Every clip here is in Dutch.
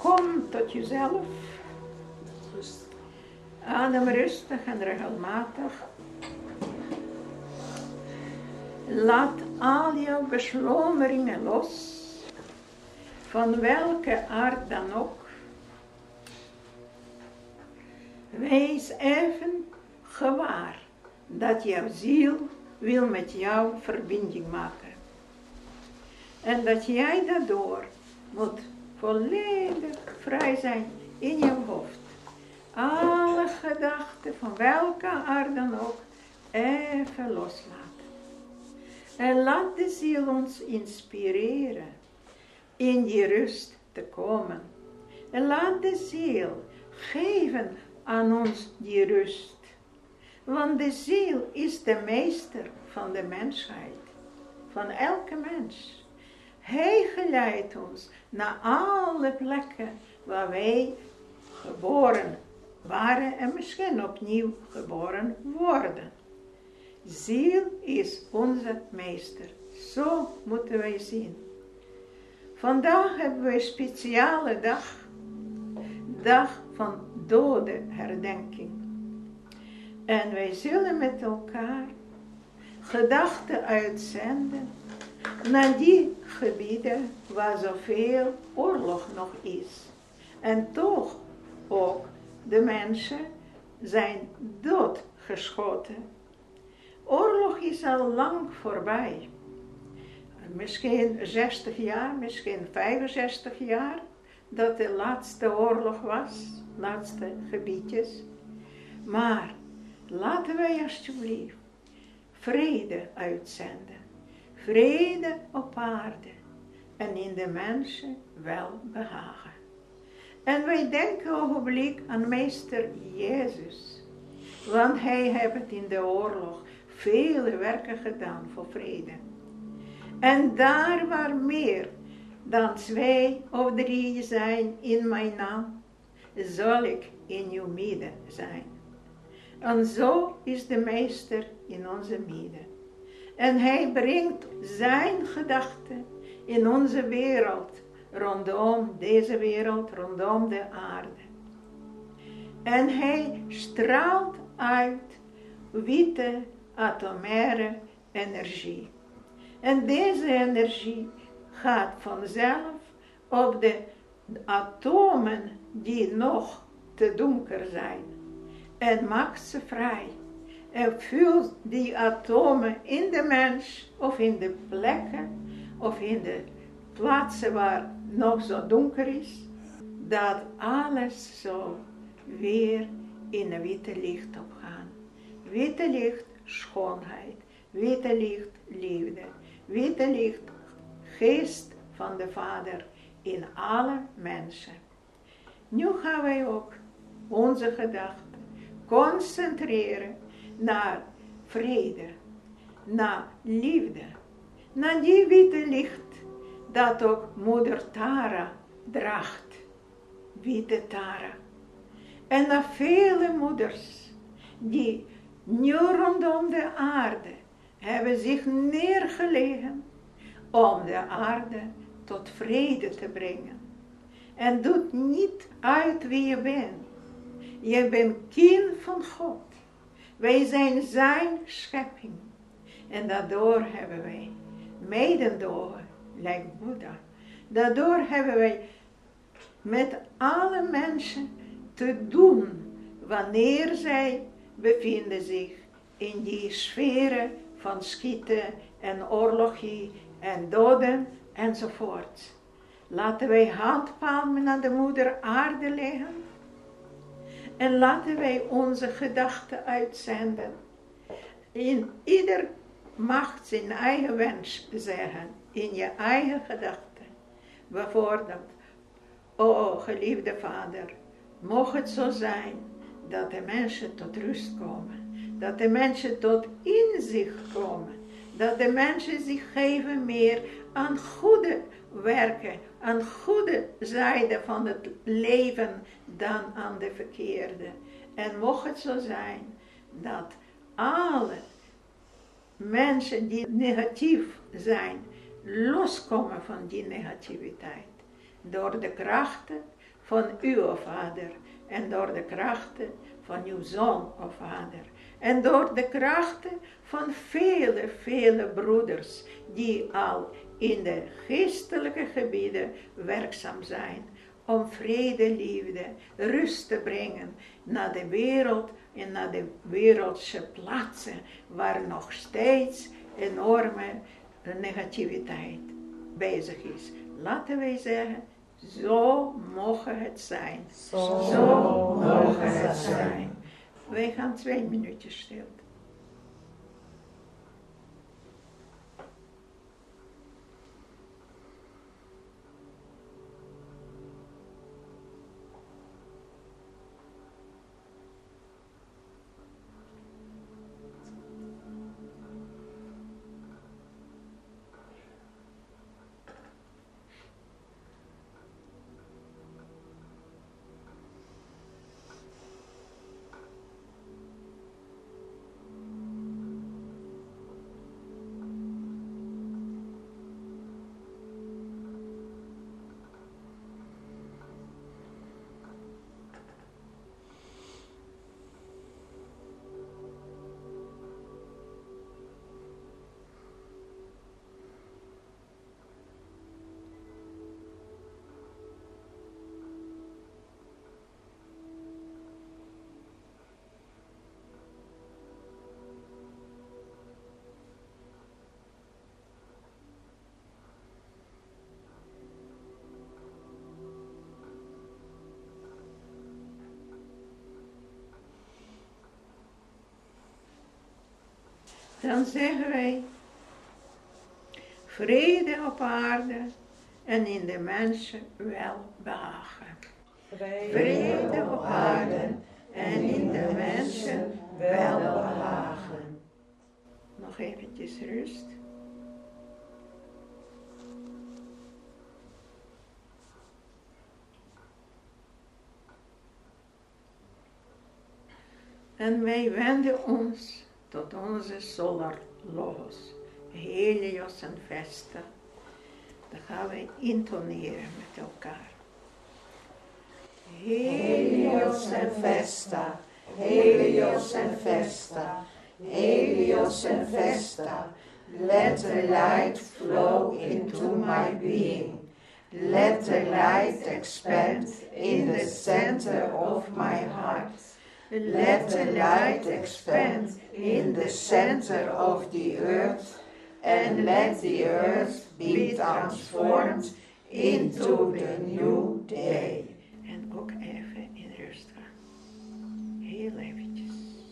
Kom tot jezelf. Adem rustig en regelmatig. Laat al jouw beslommeringen los, van welke aard dan ook. Wees even gewaar dat jouw ziel wil met jou verbinding maken. En dat jij daardoor moet volledig vrij zijn in je hoofd. Alle gedachten van welke aard dan ook even loslaten. En laat de ziel ons inspireren in die rust te komen. En laat de ziel geven aan ons die rust. Want de ziel is de meester van de mensheid. Van elke mens. Hij geleidt ons naar alle plekken waar wij geboren waren en misschien opnieuw geboren worden. Ziel is onze meester. Zo moeten wij zien. Vandaag hebben we een speciale dag. Dag van dodenherdenking. En wij zullen met elkaar gedachten uitzenden naar die gebieden waar zoveel oorlog nog is. En toch ook de mensen zijn doodgeschoten. Oorlog is al lang voorbij. Misschien 60 jaar, misschien 65 jaar dat de laatste oorlog was, laatste gebiedjes. Maar laten wij alsjeblieft vrede uitzenden. Vrede op aarde en in de mensen welbehagen. En wij denken ogenblik aan meester Jezus. Want hij heeft in de oorlog vele werken gedaan voor vrede. En daar waar meer dan 2 of 3 zijn in mijn naam, zal ik in uw midden zijn. En zo is de meester in onze midden. En hij brengt zijn gedachten in onze wereld, rondom deze wereld, rondom de aarde. En hij straalt uit witte atomaire energie. En deze energie gaat vanzelf op de atomen die nog te donker zijn. En maakt ze vrij. En vult die atomen in de mens, of in de plekken, of in de plaatsen waar nog zo donker is, dat alles zo weer in een witte licht opgaan. Witte licht, schoonheid. Witte licht, liefde. Witte licht, geest van de Vader in alle mensen. Nu gaan wij ook onze gedachten concentreren naar vrede, naar liefde, naar die witte licht dat ook moeder Tara draagt, witte Tara. En naar vele moeders die nu rondom de aarde hebben zich neergelegen om de aarde tot vrede te brengen. En doet niet uit wie je bent. Je bent kind van God. Wij zijn zijn schepping. En daardoor hebben wij mededogen, lijkt Boeddha. Daardoor hebben wij met alle mensen te doen wanneer zij bevinden zich in die sferen van schieten en oorlogie en doden enzovoort. Laten wij handpalmen naar de moeder aarde leggen. En laten wij onze gedachten uitzenden. In ieder mag zijn eigen wens zeggen. In je eigen gedachten. Bijvoorbeeld. O geliefde Vader. Mocht het zo zijn. Dat de mensen tot rust komen. Dat de mensen tot inzicht komen. Dat de mensen zich geven meer aan goede werken. Aan goede zijde van het leven dan aan de verkeerde. En mocht het zo zijn dat alle mensen die negatief zijn loskomen van die negativiteit. door de krachten van uw Vader en door de krachten van uw Zoon, o Vader. En door de krachten van vele, vele broeders die al in de geestelijke gebieden werkzaam zijn. Om vrede, liefde, rust te brengen naar de wereld en naar de wereldse plaatsen waar nog steeds enorme negativiteit bezig is. Laten wij zeggen, zo mogen het zijn. Zo mogen het zijn. Wij gaan 2 minuutjes stil. Dan zeggen wij, vrede op aarde en in de mensen welbehagen. Vrede op aarde en in de mensen welbehagen. Nog eventjes rust. En wij wenden ons tot onze solar logos, Helios en Vesta. Dan gaan we intoneren met elkaar. Helios en Vesta, Helios en Vesta, Helios and Vesta. Let the light flow into my being. Let the light expand in the center of my heart. Let the light expand in the center of the earth, and let the earth be transformed into the new day. En ook even in rust gaan. Heel eventjes.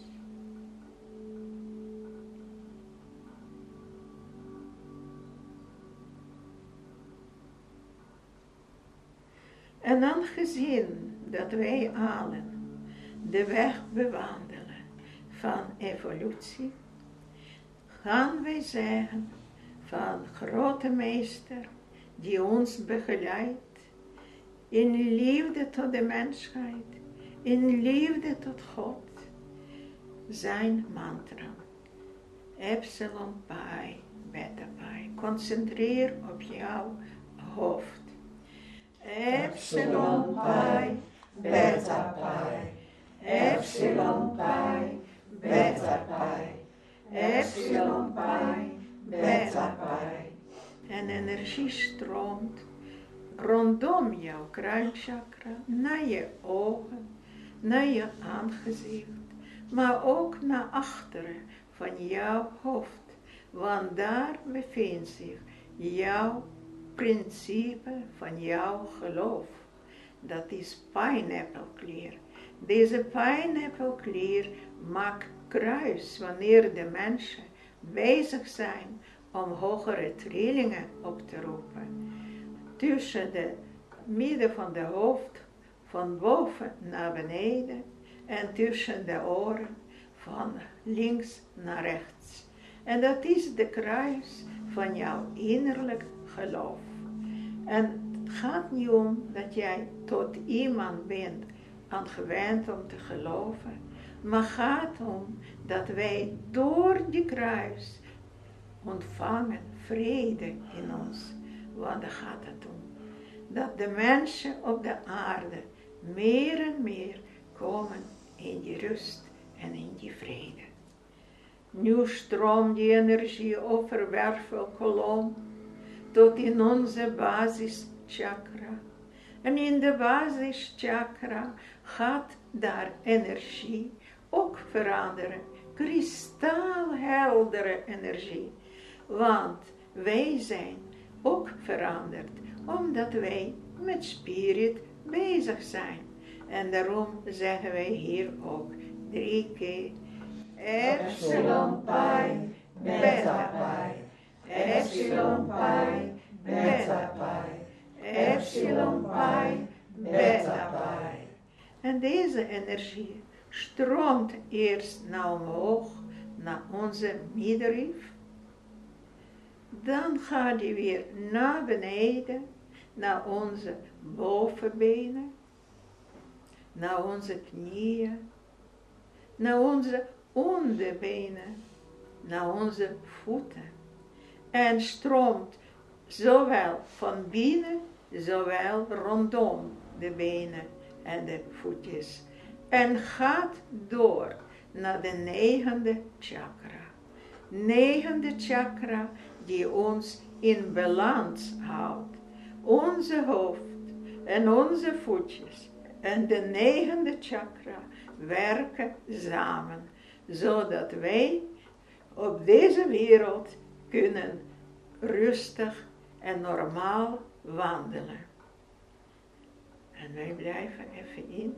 En dan gezien dat wij allen de weg bewandelen van evolutie, gaan wij zeggen van grote meester die ons begeleidt in liefde tot de mensheid, in liefde tot God, zijn mantra. Epsilon Pi, Beta Pi. Concentreer op jouw hoofd. Epsilon Pi, Beta Pi. Epsilon Pi, Beta Pi. Epsilon Pi, Beta Pi. En energie stroomt rondom jouw kruinchakra, naar je ogen, naar je aangezicht, maar ook naar achteren van jouw hoofd. Want daar bevindt zich jouw principe van jouw geloof. Dat is pineapple-klier. Deze pineapple-klier maakt kruis wanneer de mensen bezig zijn om hogere trillingen op te roepen. Tussen de midden van de hoofd, van boven naar beneden, en tussen de oren, van links naar rechts. En dat is de kruis van jouw innerlijk geloof. En het gaat niet om dat jij tot iemand bent aangewend om te geloven, maar gaat om dat wij door die kruis ontvangen vrede in ons. Want daar gaat het om. dat de mensen op de aarde meer en meer komen in die rust en in die vrede. Nu stroomt die energie over wervelkolom tot in onze basischakra. En in de basischakra gaat daar energie ook veranderen. Kristalheldere energie. Want wij zijn ook veranderd. Omdat wij met spirit bezig zijn. En daarom zeggen wij hier ook 3 keer. Epsilon Pi Beta Pi. Epsilon Pi Beta Pi. Epsilon Pi Beta Pi. En deze energie stroomt eerst naar omhoog, naar onze middenrif. Dan gaat die weer naar beneden, naar onze bovenbenen, naar onze knieën, naar onze onderbenen, naar onze voeten. En stroomt zowel van binnen, zowel rondom de benen en de voetjes. En gaat door naar de 9e chakra. 9e chakra die ons in balans houdt. Onze hoofd en onze voetjes en de 9e chakra werken samen. Zodat wij op deze wereld kunnen rustig en normaal wandelen. En wij blijven even in.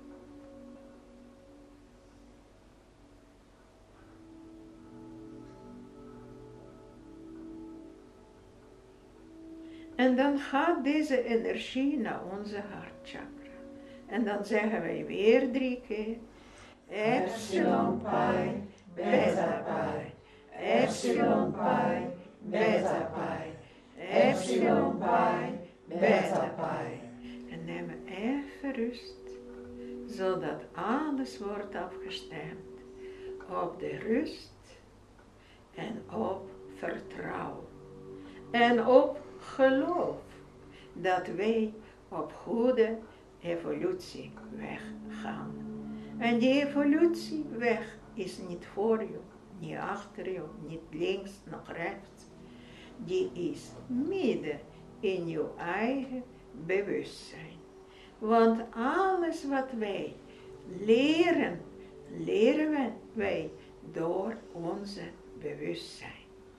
En dan gaat deze energie naar onze hartchakra. En dan zeggen wij weer 3 keer. Epsilon Pi Beta Pi. Epsilon Pi Beta Pi. Epsilon Pi Beta Pi. En neem even rust. Zodat alles wordt afgestemd. Op de rust. En op vertrouwen. En op geloof. Dat wij op goede evolutieweg gaan. En die evolutieweg is niet voor je, niet achter je, niet links, nog rechts. Die is midden in je eigen bewustzijn. Want alles wat wij leren, leren wij door onze bewustzijn.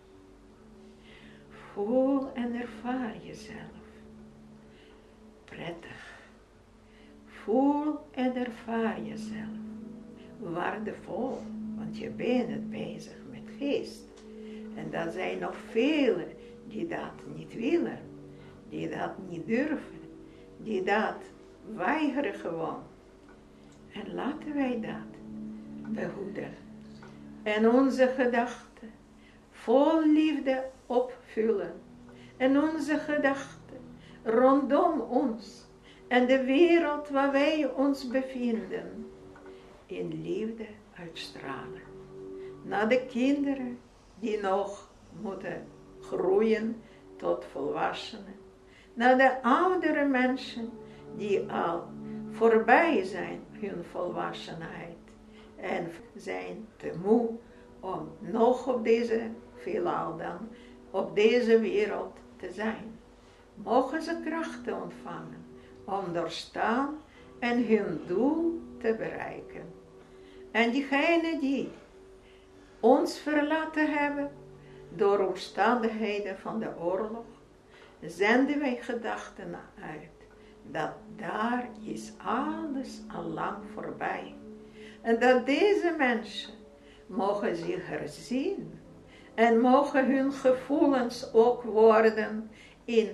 Voel en ervaar jezelf. Prettig. Voel en ervaar jezelf. Waardevol, want je bent bezig met geest. En er zijn nog velen die dat niet willen. Die dat niet durven. Die dat weigeren gewoon. En laten wij dat behoeden. En onze gedachten vol liefde opvullen. En onze gedachten rondom ons. En de wereld waar wij ons bevinden. In liefde uitstralen. Naar de kinderen die nog moeten groeien tot volwassenen. Naar de oudere mensen die al voorbij zijn hun volwassenheid. En zijn te moe om nog op deze veelal dan, op deze wereld te zijn. Mogen ze krachten ontvangen om doorstaan en hun doel te bereiken. En diegenen die ons verlaten hebben door omstandigheden van de oorlog, zenden wij gedachten uit dat daar is alles al lang voorbij. En dat deze mensen mogen zich herzien en mogen hun gevoelens ook worden in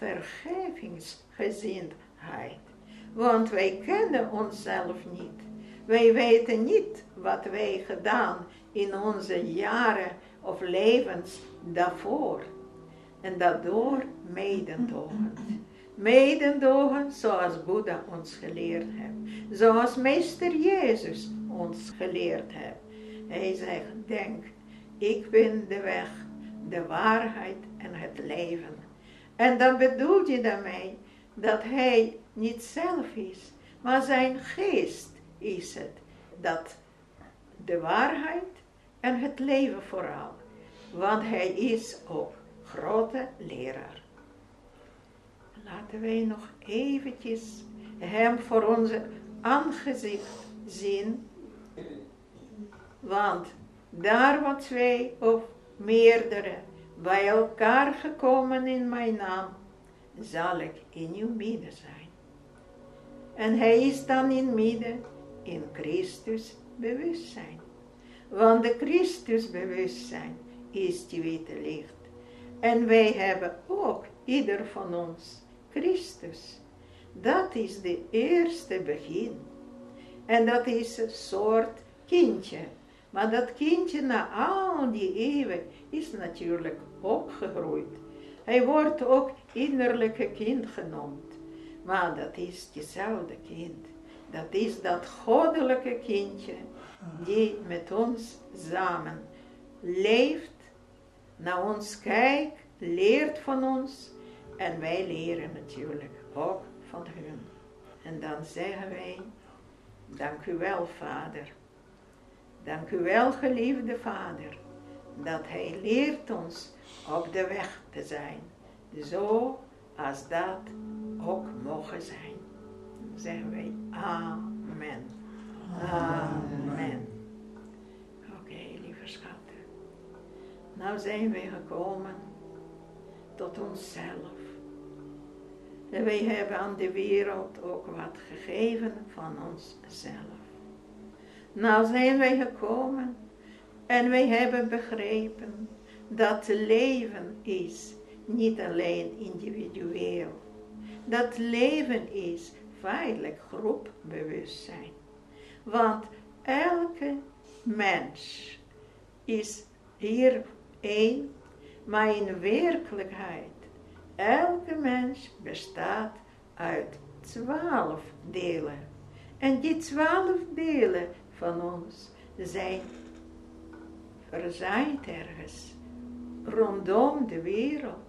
vergevingsgezindheid. Want wij kennen onszelf niet. Wij weten niet wat wij gedaan in onze jaren of levens daarvoor. En daardoor mededogen. Mededogen zoals Boeddha ons geleerd heeft. Zoals Meester Jezus ons geleerd heeft. Hij zegt, denk, ik ben de weg, de waarheid en het leven. En dan bedoelt je daarmee dat hij niet zelf is, maar zijn geest is het. Dat de waarheid en het leven vooral. Want hij is ook grote leraar. Laten wij nog eventjes hem voor onze aangezicht zien. Want daar wat twee of meerdere bij elkaar gekomen in mijn naam, zal ik in uw midden zijn. En hij is dan in midden in Christus bewustzijn. Want de Christus bewustzijn is die witte licht. En wij hebben ook, ieder van ons, Christus. Dat is de eerste begin. En dat is een soort kindje. Maar dat kindje na al die eeuwen is natuurlijk ook gegroeid. Hij wordt ook innerlijke kind genoemd. Maar dat is hetzelfde kind. Dat is dat goddelijke kindje die met ons samen leeft, naar ons kijkt, leert van ons en wij leren natuurlijk ook van hun. En dan zeggen wij, dank u wel, Vader. Dank u wel, geliefde Vader, dat hij leert ons op de weg te zijn, zo als dat ook mogen zijn. Dan zeggen wij, amen. Amen. Oké, lieve schatten. Nou zijn wij gekomen tot onszelf. En wij hebben aan de wereld ook wat gegeven van onszelf. Nou zijn wij gekomen en wij hebben begrepen dat leven is niet alleen individueel. Dat leven is feitelijk groepbewustzijn. Want elke mens is hier één, maar in werkelijkheid, elke mens bestaat uit 12 delen. En die 12 delen van ons zijn verzaaid ergens rondom de wereld.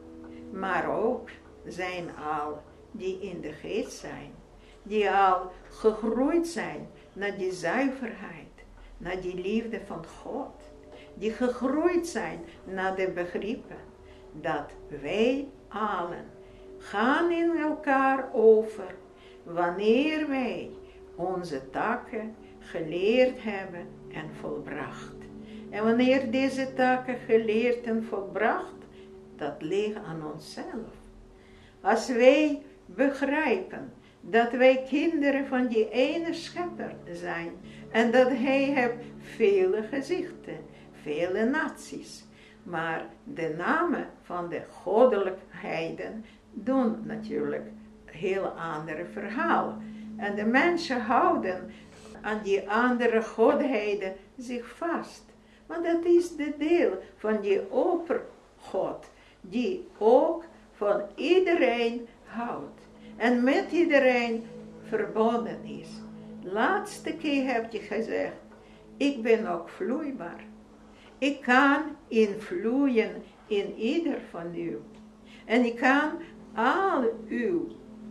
Maar ook zijn al die in de geest zijn, die al gegroeid zijn naar die zuiverheid, naar die liefde van God, die gegroeid zijn naar de begrippen dat wij allen gaan in elkaar over wanneer wij onze taken geleerd hebben en volbracht. En wanneer deze taken geleerd en volbracht, dat ligt aan onszelf. Als wij begrijpen dat wij kinderen van die ene schepper zijn en dat hij heeft vele gezichten, vele naties, maar de namen van de goddelijkheden doen natuurlijk heel andere verhalen. En de mensen houden aan die andere godheden zich vast. Want dat is de deel van die oppergod, die ook van iedereen houdt. En met iedereen verbonden is. Laatste keer heb je gezegd, ik ben ook vloeibaar. Ik kan invloeien in ieder van u. En ik kan al uw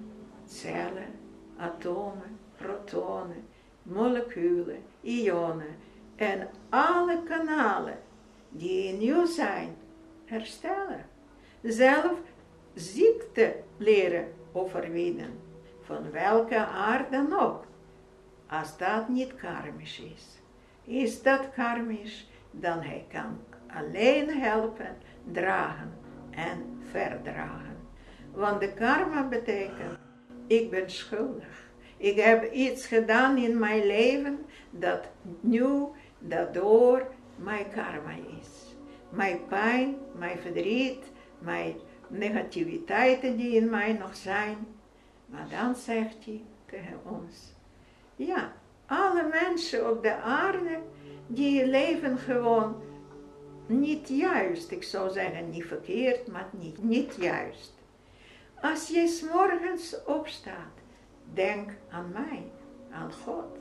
cellen, atomen, protonen, moleculen, ionen en alle kanalen die in u zijn, herstellen. Zelf ziekte leren overwinnen, van welke aard dan ook, als dat niet karmisch is. Is dat karmisch, dan hij kan alleen helpen, dragen en verdragen. Want de karma betekent, ik ben schuldig. Ik heb iets gedaan in mijn leven dat nu, daardoor mijn karma is. Mijn pijn, mijn verdriet, mijn negativiteiten die in mij nog zijn. Maar dan zegt hij tegen ons, ja, alle mensen op de aarde, die leven gewoon niet juist. Ik zou zeggen niet verkeerd, maar niet juist. Als je 's morgens opstaat, denk aan mij, aan God.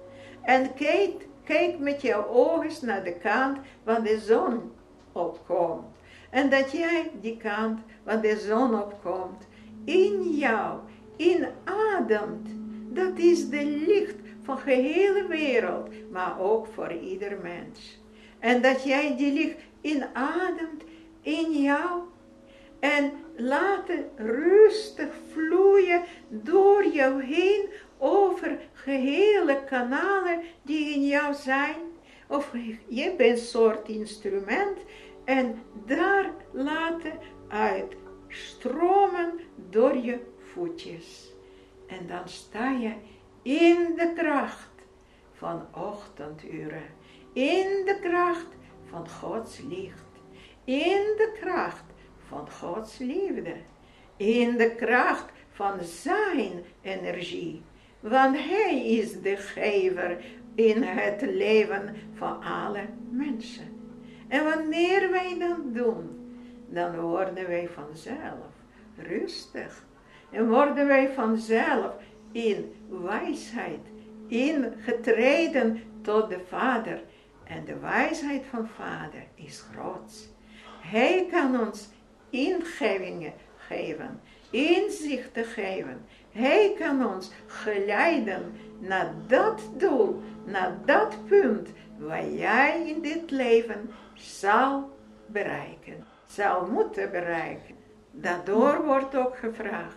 En kijk met jouw ogen naar de kant waar de zon opkomt. En dat jij die kant waar de zon opkomt in jou inademt, dat is de licht van de hele wereld, maar ook voor ieder mens. En dat jij die licht inademt in jou en laat het rustig vloeien door jou heen over gehele kanalen die in jou zijn. Of je bent een soort instrument en daar laten uit stromen door je voetjes. En dan sta je in de kracht van ochtenduren, in de kracht van Gods licht, in de kracht van Gods liefde, in de kracht van zijn energie. Want Hij is de gever in het leven van alle mensen. En wanneer wij dat doen, dan worden wij vanzelf rustig. En worden wij vanzelf in wijsheid ingetreden tot de Vader. En de wijsheid van Vader is groot. Hij kan ons ingevingen geven, inzichten geven. Hij kan ons geleiden naar dat doel, naar dat punt waar jij in dit leven zal bereiken, zal moeten bereiken. Daardoor wordt ook gevraagd,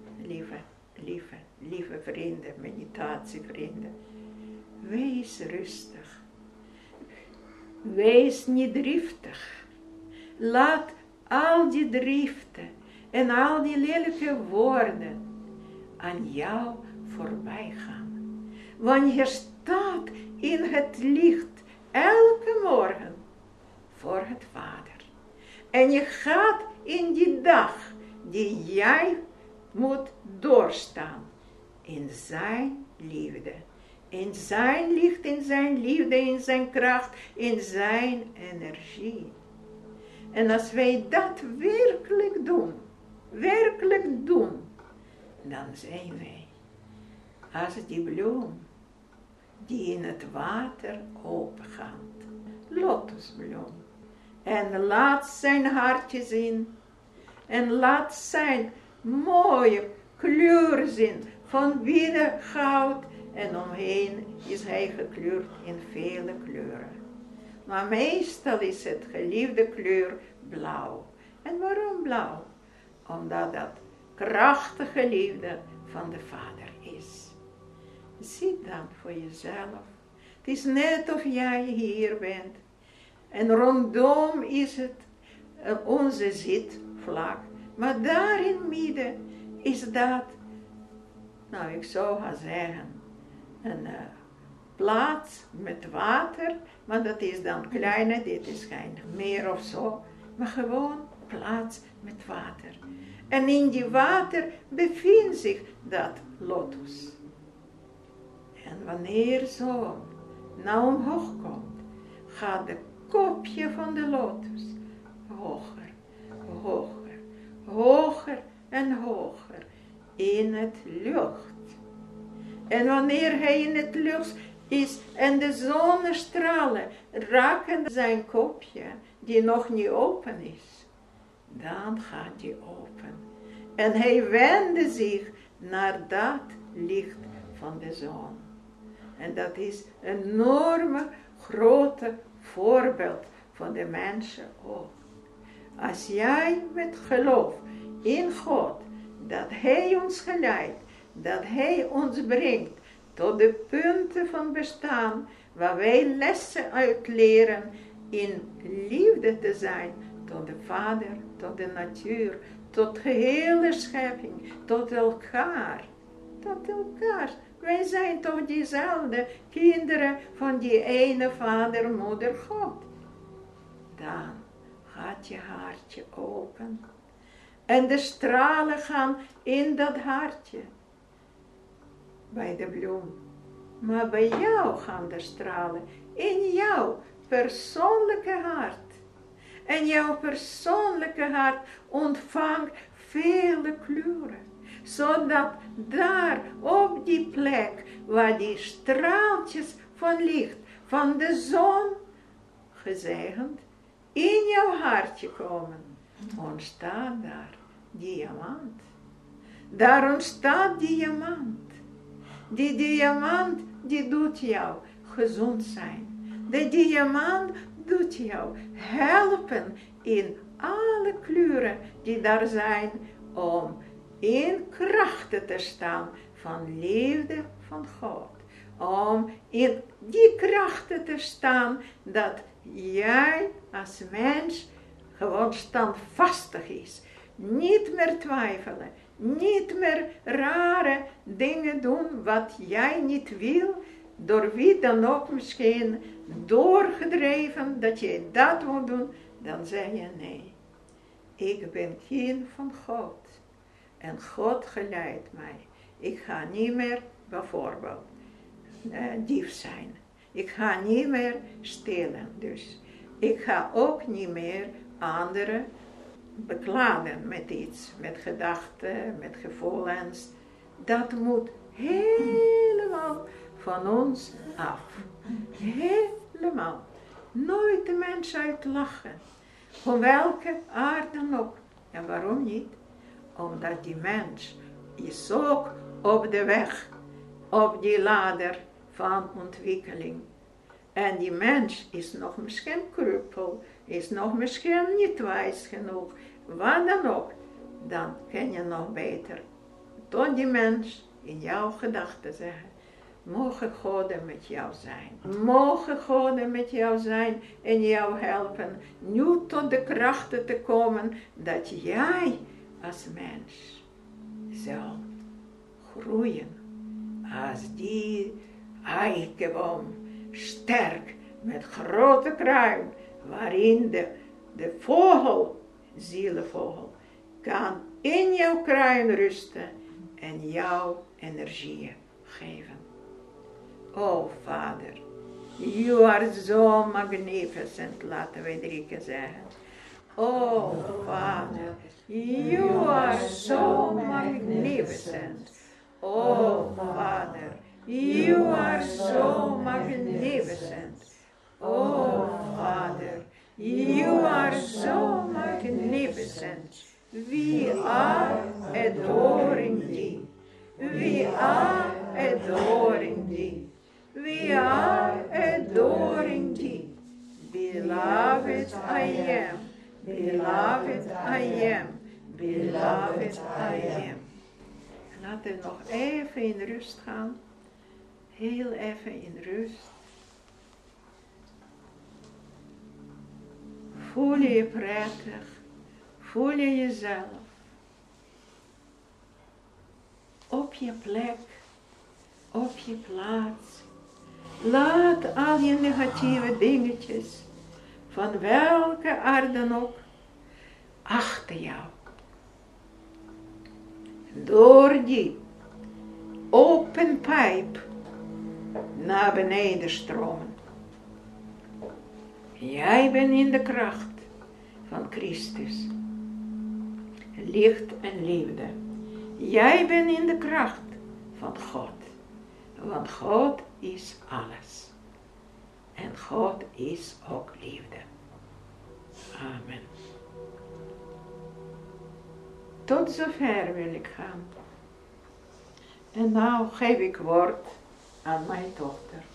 lieve vrienden, meditatievrienden, wees rustig, wees niet driftig, laat al die driften en al die lelijke woorden aan jou voorbij gaan. Want je staat in het licht elke morgen voor het Vader. En je gaat in die dag die jij moet doorstaan in zijn liefde. In zijn licht, in zijn liefde, in zijn kracht, in zijn energie. En als wij dat werkelijk doen, dan zijn wij als die bloem die in het water opengaat, lotusbloem. En laat zijn hartje zien en laat zijn mooie kleur zien, van binnen goud en omheen is hij gekleurd in vele kleuren. Maar meestal is het geliefde kleur blauw. En waarom blauw? Omdat dat krachtige liefde van de Vader is. Zie dan voor jezelf. Het is net of jij hier bent. En rondom is het onze zitvlak. Maar daar in het midden is dat, nou ik zou gaan zeggen, een plaats met water. Maar dat is dan kleiner, dit is geen meer of zo. Maar gewoon plaats met water. En in die water bevindt zich dat lotus. En wanneer de zon nou omhoog komt, gaat de kopje van de lotus hoger, hoger, hoger en hoger in het lucht. En wanneer hij in het lucht is en de zonnestralen raken zijn kopje, die nog niet open is, dan gaat hij open. En hij wendde zich naar dat licht van de zon. En dat is een enorme, grote voorbeeld van de mensen ook. Als jij met geloof in God, dat Hij ons geleidt, dat Hij ons brengt tot de punten van bestaan, waar wij lessen uit leren in liefde te zijn tot de Vader, tot de natuur, tot gehele schepping, tot elkaar. Tot elkaar. Wij zijn toch diezelfde kinderen van die ene Vader, Moeder, God. Dan gaat je hartje open. En de stralen gaan in dat hartje. Bij de bloem. Maar bij jou gaan de stralen in jouw persoonlijke hart. En jouw persoonlijke hart ontvangt vele kleuren. Zodat daar op die plek waar die straaltjes van licht van de zon gezegend in jouw hartje komen, ontstaat daar diamant. Daar ontstaat diamant. Die diamant die doet jou gezond zijn. De diamant doet jou helpen in alle kleuren die daar zijn om in krachten te staan van liefde van God. Om in die krachten te staan dat jij als mens gewoon standvastig is. Niet meer twijfelen. Niet meer rare dingen doen wat jij niet wil. Door wie dan ook misschien doorgedreven dat je dat moet doen. Dan zeg je nee. Ik ben kind van God. En God geleidt mij. Ik ga niet meer bijvoorbeeld dief zijn. Ik ga niet meer stelen. Dus ik ga ook niet meer anderen bekladen met iets. Met gedachten, met gevoelens. Dat moet helemaal van ons af. Helemaal. Nooit de mens uitlachen. Van welke aard dan ook. En waarom niet? Omdat die mens is ook op de weg. Op die ladder van ontwikkeling. En die mens is nog misschien kreupel. Is nog misschien niet wijs genoeg. Wat dan ook. Dan kan je nog beter tot die mens in jouw gedachten zeggen. Mogen God met jou zijn. Mogen God met jou zijn en jou helpen. Nu tot de krachten te komen dat jij als mens zal groeien. Als die eikenboom, sterk, met grote kruin, waarin de vogel, zielenvogel, kan in jouw kruin rusten en jouw energieën geven. Oh Vader, you are so magnificent, laten we 3 keer zeggen. Oh Vader, you are so magnificent. Oh Father, you are so magnificent. Oh Father, you are so magnificent. We are adoring thee. We are adoring thee. We are adoring thee. Beloved I am. Beloved I am. Beloved I am. Laten we nog even in rust gaan. Heel even in rust. Voel je je prettig. Voel je jezelf. Op je plek. Op je plaats. Laat al je negatieve dingetjes. Van welke aard dan ook. Achter jou. Door die open pijp naar beneden stromen. Jij bent in de kracht van Christus. Licht en liefde. Jij bent in de kracht van God. Want God is alles. En God is ook liefde. Amen. Tot zover wil ik gaan. En nou geef ik woord aan mijn dochter.